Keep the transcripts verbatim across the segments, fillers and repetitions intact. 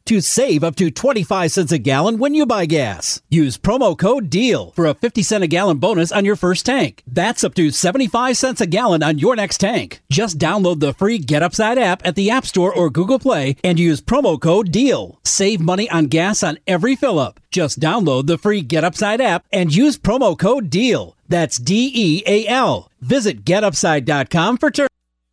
to save up to twenty-five cents a gallon when you buy gas. Use promo code DEAL for a fifty cent a gallon bonus on your first tank. That's up to seventy-five cents a gallon on your next tank. Just download the free Get Upside app at the App Store or Google Play and use promo code DEAL. Save money on gas on every fill-up. Just download the free Get Upside app and use promo code DEAL. That's D E A L. Visit get upside dot com for terms.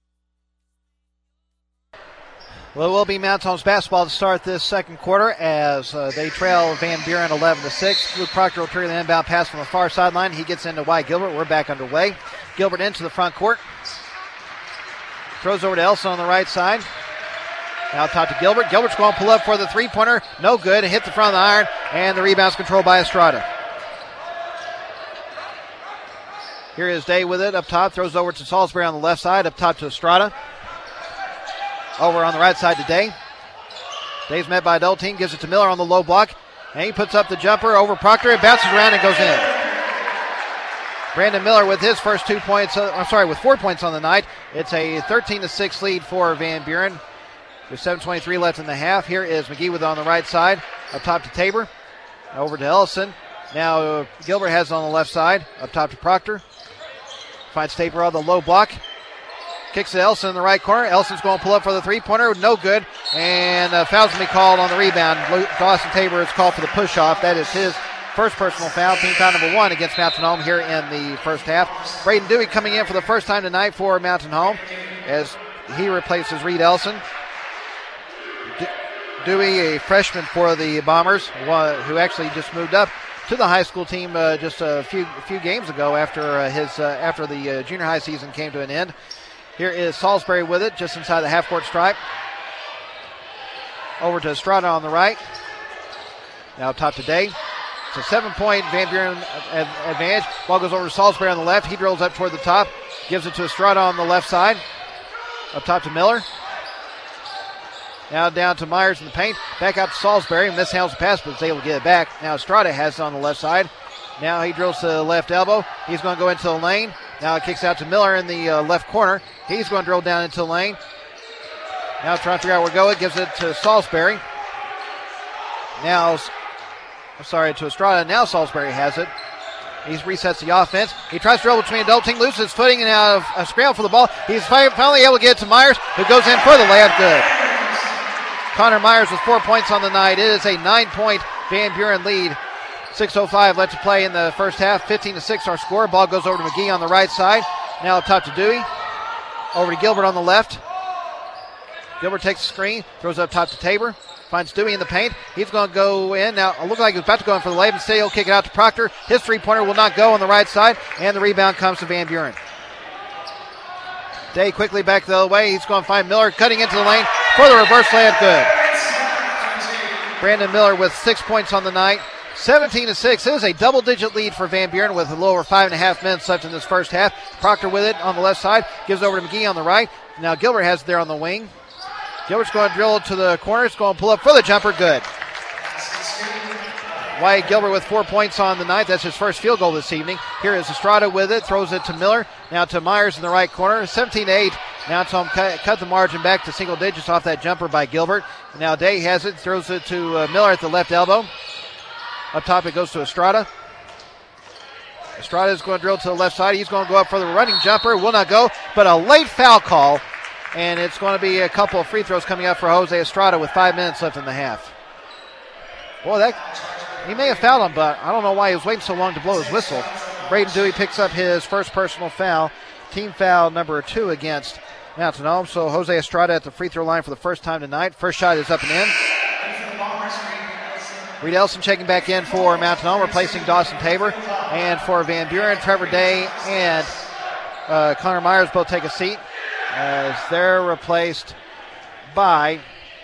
Well, it will be Mountain Home's basketball to start this second quarter as uh, they trail Van Buren eleven to six. Luke Proctor will carry the inbound pass from the far sideline. He gets into Wyatt Gilbert. We're back underway. Gilbert into the front court. Throws over to Elson on the right side. Now top to Gilbert. Gilbert's going to pull up for the three-pointer. No good. Hit the front of the iron, and the rebound's controlled by Estrada. Here is Day with it up top. Throws over to Salisbury on the left side. Up top to Estrada. Over on the right side to Day. Day's met by a double team. Gives it to Miller on the low block. And he puts up the jumper over Proctor. It bounces around and goes in. Brandon Miller with his first two points. Uh, I'm sorry, with four points on the night. It's a thirteen to six lead for Van Buren. There's seven twenty-three left in the half. Here is McGee with it on the right side. Up top to Tabor. Over to Ellison. Now uh, Gilbert has it on the left side. Up top to Proctor. Finds Tabor on the low block. Kicks to Elson in the right corner. Elson's going to pull up for the three-pointer. No good. And uh, foul's going to be called on the rebound. Dawson Tabor is called for the push-off. That is his first personal foul. Team foul number one against Mountain Home here in the first half. Braden Dewey coming in for the first time tonight for Mountain Home as he replaces Reed Elson. De- Dewey, a freshman for the Bombers, who actually just moved up to the high school team uh, just a few a few games ago after uh, his uh, after the uh, junior high season came to an end. Here is Salisbury with it, just inside the half-court stripe. Over to Estrada on the right. Now top to Day. It's a seven-point Van Buren advantage. Ball goes over to Salisbury on the left. He drills up toward the top. Gives it to Estrada on the left side. Up top to Miller. Now down to Myers in the paint. Back out to Salisbury. Mishandles the pass, but is able to get it back. Now Estrada has it on the left side. Now he drills to the left elbow. He's going to go into the lane. Now it kicks out to Miller in the uh, left corner. He's going to drill down into the lane. Now trying to figure out where to go. It gives it to Salisbury. Now, I'm sorry, to Estrada. Now Salisbury has it. He resets the offense. He tries to dribble between a double team, loses his footing, and out of a scramble for the ball. He's finally able to get it to Myers, who goes in for the layup. Good. Connor Myers with four points on the night. It is a nine-point Van Buren lead. six oh five left to play in the first half. fifteen to six our score. Ball goes over to McGee on the right side. Now up top to Dewey. Over to Gilbert on the left. Gilbert takes the screen, throws up top to Tabor. Finds Dewey in the paint. He's going to go in. Now it looks like he's about to go in for the layup. Instead, he'll kick it out to Proctor. His three-pointer will not go on the right side, and the rebound comes to Van Buren. Day quickly back the other way. He's going to find Miller cutting into the lane for the reverse layup. Good. Brandon Miller with six points on the night. seventeen to six. It is a double-digit lead for Van Buren with a little over five and a half minutes left in this first half. Proctor with it on the left side. Gives over to McGee on the right. Now Gilbert has it there on the wing. Gilbert's going to drill to the corner. It's going to pull up for the jumper. Good. Wyatt Gilbert with four points on the night. That's his first field goal this evening. Here is Estrada with it. Throws it to Miller. Now to Myers in the right corner. seventeen to eight. Now it's home. Cut, cut the margin back to single digits off that jumper by Gilbert. Now Day has it. Throws it to uh, Miller at the left elbow. Up top it goes to Estrada. Estrada is going to drill to the left side. He's going to go up for the running jumper. Will not go, but a late foul call. And it's going to be a couple of free throws coming up for Jose Estrada with five minutes left in the half. Boy, that he may have fouled him, but I don't know why he was waiting so long to blow his whistle. Braden Dewey picks up his first personal foul. Team foul number two against Mountain Home. So Jose Estrada at the free throw line for the first time tonight. First shot is up and in. Reed Elson checking back in for Mountain Home, replacing Dawson Tabor. And for Van Buren, Trevor Day and uh, Connor Myers both take a seat as they're replaced by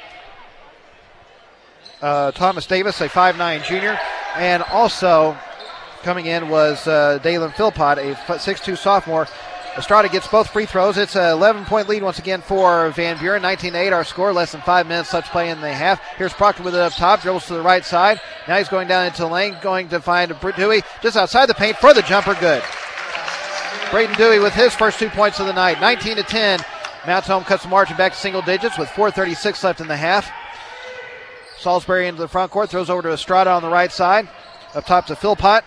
uh, Thomas Davis, a five nine junior. And also coming in was uh, Dalen Philpott, a six two sophomore. Estrada gets both free throws. It's an eleven-point lead once again for Van Buren. nineteen to eight our score. Less than five minutes left to play in the half. Here's Proctor with it up top. Dribbles to the right side. Now he's going down into the lane. Going to find Dewey just outside the paint for the jumper. Good. Braden Dewey with his first two points of the night. nineteen to ten. Mountain Home cuts the margin back to single digits with four thirty-six left in the half. Salisbury into the front court, throws over to Estrada on the right side. Up top to Philpott.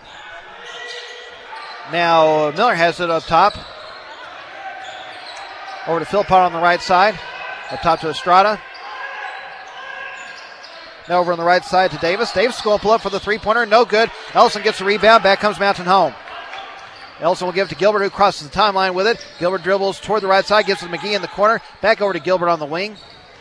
Now Miller has it up top. Over to Philpott on the right side. Up top to Estrada. Now over on the right side to Davis. Davis is going to pull up for the three-pointer. No good. Ellison gets the rebound. Back comes Mountain Home. Ellison will give it to Gilbert, who crosses the timeline with it. Gilbert dribbles toward the right side. Gives it to McGee in the corner. Back over to Gilbert on the wing.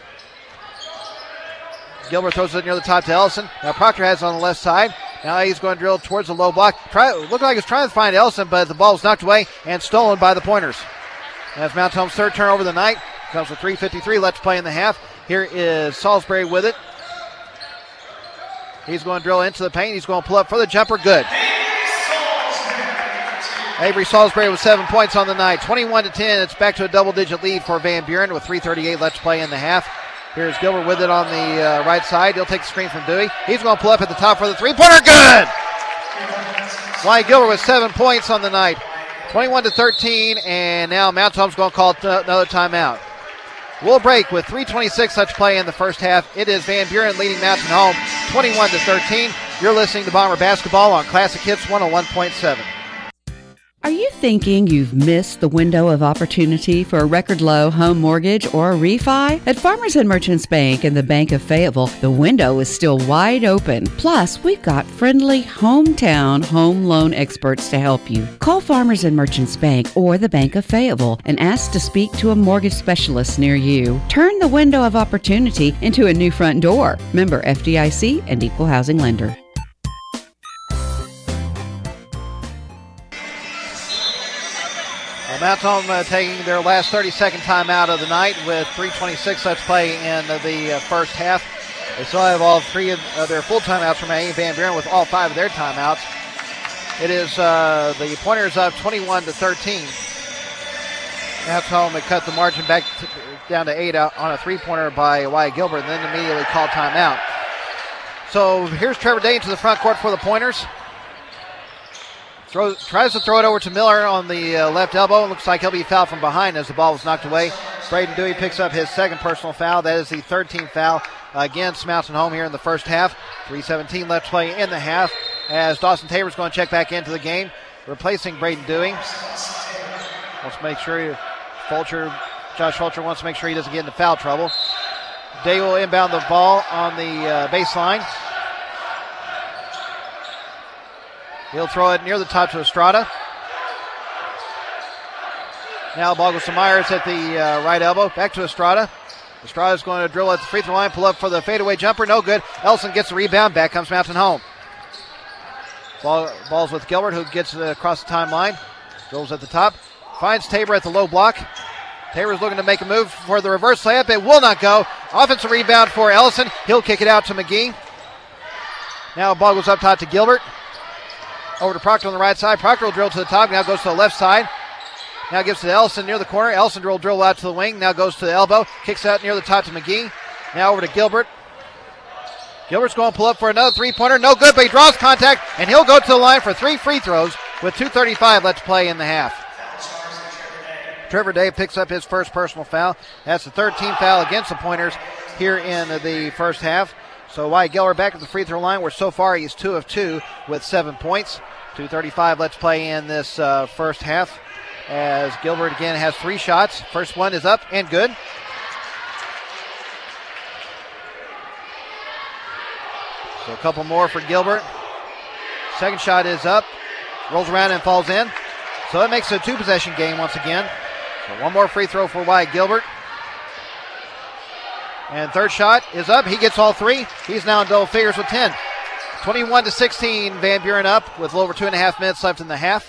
Gilbert throws it near the top to Ellison. Now Proctor has it on the left side. Now he's going to drill towards the low block. Try, looked like he's trying to find Ellison, but the ball was knocked away and stolen by the Pointers. That's Mountain Home's third turnover of the night. Comes with three fifty-three left to play in the half. Here is Salisbury with it. He's going to drill into the paint. He's going to pull up for the jumper. Good. Avery Salisbury with seven points on the night. twenty-one to ten. It's back to a double-digit lead for Van Buren with three thirty-eight left to play in the half. Here's Gilbert with it on the uh, right side. He'll take the screen from Dewey. He's going to pull up at the top for the three-pointer. Good! Wyatt Gilbert with seven points on the night. twenty-one to thirteen, and now Mountain Home's going to call t- another timeout. We'll break with three twenty-six left to play in the first half. It is Van Buren leading Mountain Home twenty-one to thirteen. You're listening to Bomber Basketball on Classic Hits one oh one point seven. Are you thinking you've missed the window of opportunity for a record low home mortgage or a refi? At Farmers and Merchants Bank and the Bank of Fayetteville, the window is still wide open. Plus, we've got friendly hometown home loan experts to help you. Call Farmers and Merchants Bank or the Bank of Fayetteville and ask to speak to a mortgage specialist near you. Turn the window of opportunity into a new front door. Member F D I C and Equal Housing Lender. Well, Mountain Home uh, taking their last thirty-second timeout of the night with three twenty-six left to play in uh, the uh, first half. They still have all three of uh, their full timeouts remaining. Van Buren with all five of their timeouts. It is uh, the Pointers up twenty-one to thirteen. Mountain Home had cut the margin back to, down to eight out on a three-pointer by Wyatt Gilbert, and then immediately called timeout. So here's Trevor Day into the front court for the Pointers. Throws, tries to throw it over to Miller on the uh, left elbow. Looks like he'll be fouled from behind as the ball was knocked away. Braden Dewey picks up his second personal foul. That is the third team foul against Mountain Home here in the first half. three seventeen left to play in the half as Dawson Tabor's going to check back into the game, replacing Braden Dewey. Wants to make sure Fulcher, Josh Fulcher wants to make sure he doesn't get into foul trouble. Day will inbound the ball on the uh, baseline. He'll throw it near the top to Estrada. Now the ball goes to Myers at the uh, right elbow. Back to Estrada. Estrada's going to drill at the free throw line, pull up for the fadeaway jumper. No good. Ellison gets the rebound. Back comes Mountain Home. Ball, ball's with Gilbert, who gets it across the timeline. Drills at the top. Finds Tabor at the low block. Tabor's looking to make a move for the reverse layup. It will not go. Offensive rebound for Ellison. He'll kick it out to McGee. Now the ball goes up top to Gilbert. Over to Proctor on the right side. Proctor will drill to the top. Now goes to the left side. Now gives to Ellison near the corner. Ellison will drill out to the wing. Now goes to the elbow. Kicks out near the top to McGee. Now over to Gilbert. Gilbert's going to pull up for another three-pointer. No good, but he draws contact, and he'll go to the line for three free throws with two thirty-five left to play in the half. Trevor Day picks up his first personal foul. That's the third team foul against the Pointers here in the first half. So Wyatt Gilbert back at the free throw line, where so far he's two of two with seven points. two thirty-five left to play in this uh, first half, as Gilbert again has three shots. First one is up and good. So a couple more for Gilbert. Second shot is up, rolls around and falls in. So that makes it a two-possession game once again. So one more free throw for Wyatt Gilbert. And third shot is up. He gets all three. He's now in double figures with ten. twenty-one to sixteen, Van Buren up with a little over two and a half minutes left in the half.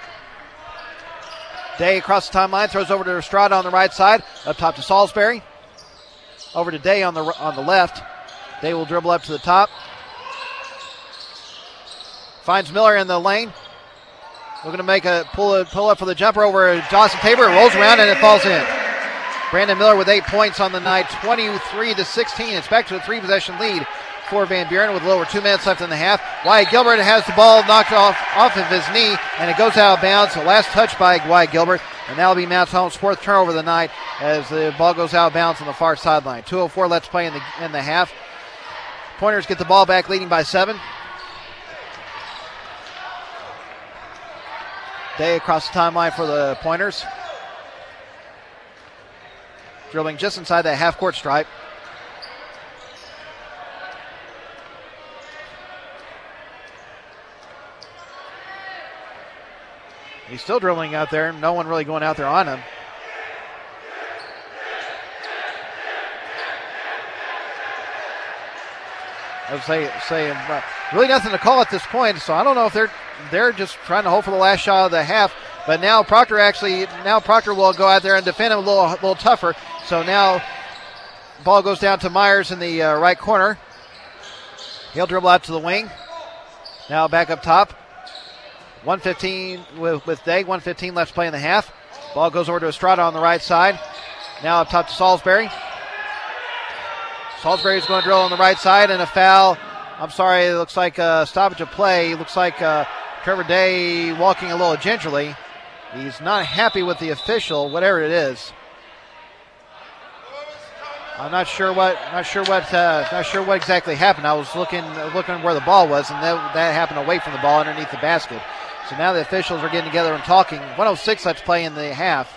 Day across the timeline, throws over to Estrada on the right side. Up top to Salisbury. Over to Day on the on the left. Day will dribble up to the top. Finds Miller in the lane. Looking to make a pull, a pull up for the jumper over Dawson Tabor. It rolls around and it falls in. Brandon Miller with eight points on the night, twenty-three to sixteen. It's back to a three-possession lead for Van Buren with a little over two minutes left in the half. Wyatt Gilbert has the ball knocked off, off of his knee, and it goes out of bounds. The last touch by Wyatt Gilbert, and that'll be Mountain Home's fourth turnover of the night as the ball goes out of bounds on the far sideline. two oh four left to play in the in the half. Pointers get the ball back, leading by seven. Day across the timeline for the Pointers. Dribbling just inside that half-court stripe. He's still dribbling out there. No one really going out there on him. I was say, saying uh, really nothing to call at this point, so I don't know if they're they're just trying to hold for the last shot of the half. But now Proctor actually now Proctor will go out there and defend him a little a little tougher. So now ball goes down to Myers in the uh, right corner. He'll dribble out to the wing. Now back up top. one fifteen with, with Day. one fifteen left to play in the half. Ball goes over to Estrada on the right side. Now up top to Salisbury. Salisbury's going to drill on the right side, and a foul. I'm sorry, it looks like a stoppage of play. It looks like uh, Trevor Day walking a little gingerly. He's not happy with the official, whatever it is. I'm not sure what, not sure what, uh, not sure what exactly happened. I was looking, looking where the ball was, and that, that happened away from the ball underneath the basket. So now the officials are getting together and talking. one oh six left to play in the half.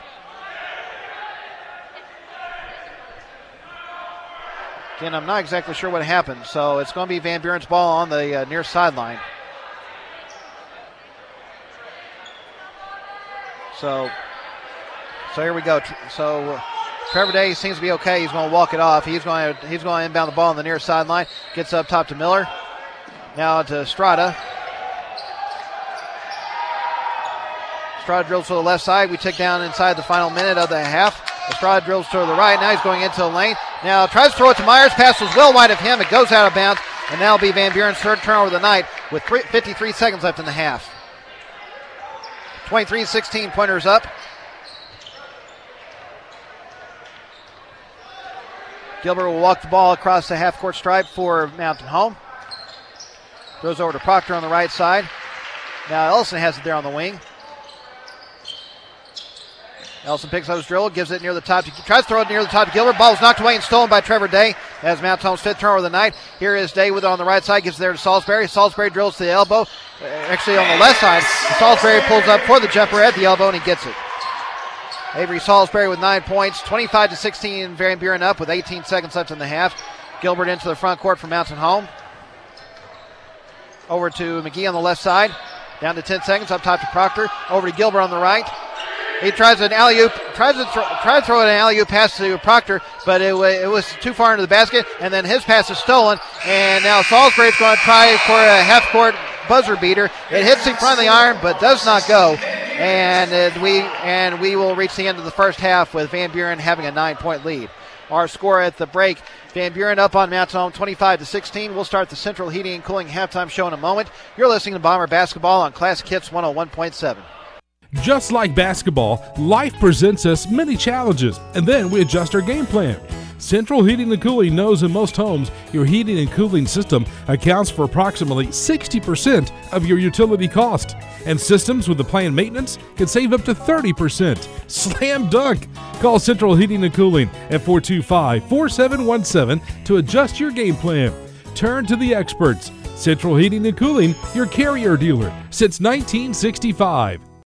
Again, I'm not exactly sure what happened, so it's going to be Van Buren's ball on the uh, near sideline. So, so here we go. So uh, Trevor Day seems to be okay. He's going to walk it off. He's going to he's going to inbound the ball on the near sideline. Gets up top to Miller. Now to Estrada. Estrada drills to the left side. We tick down inside the final minute of the half. Estrada drills to the right. Now he's going into the lane. Now tries to throw it to Myers. Pass was well wide of him. It goes out of bounds. And now it'll be Van Buren's third turnover of the night with fifty-three seconds left in the half. twenty-three sixteen, Pointers up. Gilbert will walk the ball across the half-court stripe for Mountain Home. Goes over to Proctor on the right side. Now Ellison has it there on the wing. Ellison picks up his dribble, gives it near the top, to, tries to throw it near the top to Gilbert. Ball is knocked away and stolen by Trevor Day as Mount Home's fifth turnover of the night. Here is Day with it on the right side, gives it there to Salisbury. Salisbury drills to the elbow, uh, actually on the left side. Salisbury pulls up for the jumper at the elbow and he gets it. Avery Salisbury with nine points, twenty-five to sixteen. Van Buren up with eighteen seconds left in the half. Gilbert into the front court for Mountain Home. Over to McGee on the left side. Down to ten seconds, up top to Proctor. Over to Gilbert on the right. He tries an alley-oop, tries to throw, try to throw an alley-oop pass to Proctor, but it, it was too far into the basket, and then his pass is stolen, and now Salisbury's going to try for a half-court buzzer beater. It hits in front of the iron, but does not go, and uh, we and we will reach the end of the first half with Van Buren having a nine-point lead. Our score at the break, Van Buren up on Mountain Home twenty-five to sixteen. We'll start the Central Heating and Cooling halftime show in a moment. You're listening to Bomber Basketball on Classic Hits one oh one point seven. Just like basketball, life presents us many challenges, and then we adjust our game plan. Central Heating and Cooling knows in most homes, your heating and cooling system accounts for approximately sixty percent of your utility cost. And systems with the planned maintenance can save up to thirty percent. Slam dunk! Call Central Heating and Cooling at four two five, four seven one seven to adjust your game plan. Turn to the experts. Central Heating and Cooling, your carrier dealer since nineteen sixty-five.